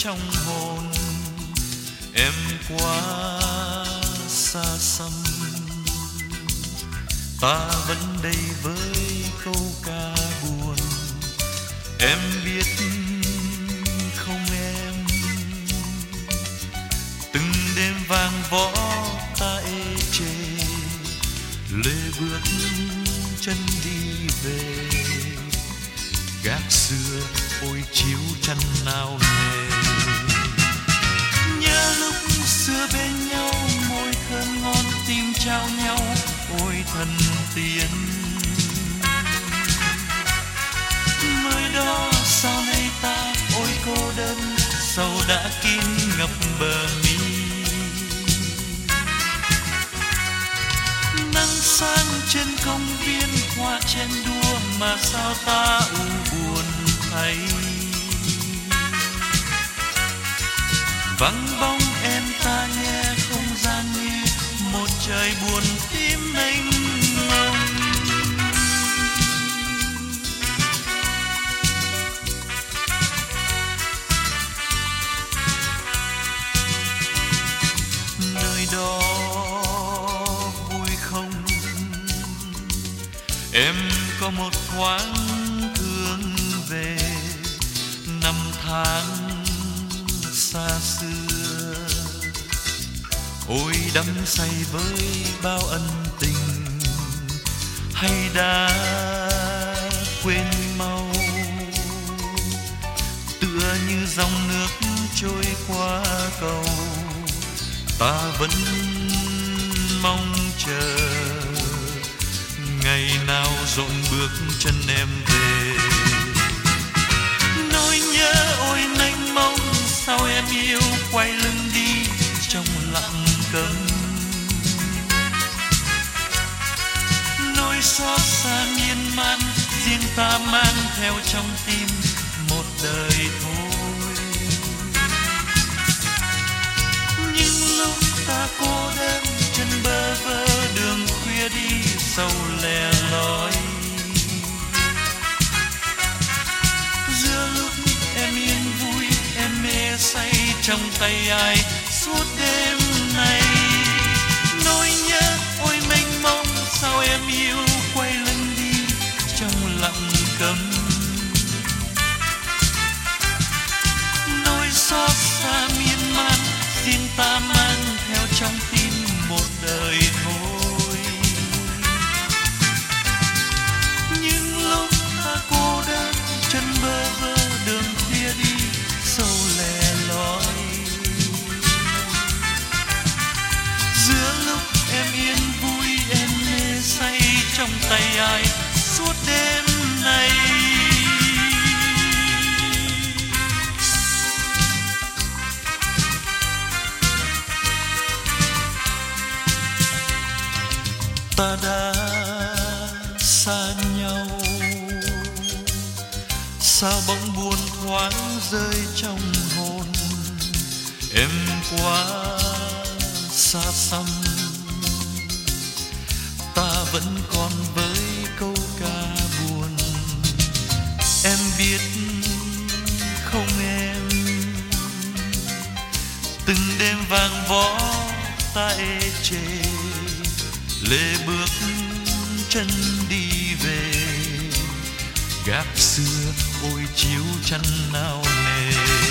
trong hồn. Em quá xa xăm, ta vẫn đây với câu ca buồn. Em biết không em, từng đêm vang võ ta ê chề, lê bước chân đi về. Gác xưa ôi chiếu chăn nào nề, nhớ lúc xưa bên nhau, môi thơm ngon tim trao nhau, ôi thần tiên. Mới đó sau này ta ôi cô đơn, sầu đã kín ngập bờ mi. Nắng sáng trên công viên, hoa chen đua mà sao ta u buồn thấy. Vắng bóng em ta nghe không gian như một trời buồn tím mênh mông. Nơi đó vui không? Em có một thoáng thương về năm tháng xa xưa. Ôi đắm say với bao ân tình, hay đã quên mau. Tựa như dòng nước trôi qua cầu, ta vẫn mong chờ ngày nào dọn bước chân em về. Nỗi nhớ ôi mênh mông, sao em yêu quay lưng đi trong lặng câm. Nỗi xót xa miên man, riêng ta mang theo trong tim một đời thôi. Nhưng lúc ta cô đơn chân bơ vơ đường khuya đi sâu lẻ loi, giữa lúc em yên vui em mê say trong tay ai suốt đêm này. Nỗi nhớ ôi mênh mông, sao em yêu quay lưng đi trong lặng câm. Nỗi xót xa miên man, riêng ta mang theo trong tim một đời thôi. Nhưng lúc ta cô đơn chân bơ vơ đường khuya đi sâu lẻ loi, giữa lúc em yên vui em mê say trong tay ai suốt đêm này. Ta đã xa nhau, sao bỗng buồn thoáng rơi trong hồn. Em quá xa xăm, ta vẫn còn với câu ca buồn. Em biết không em, từng đêm vang võ ta ê chề, lê bước chân đi về. Gác xưa ôi chiếu chăn nào nề,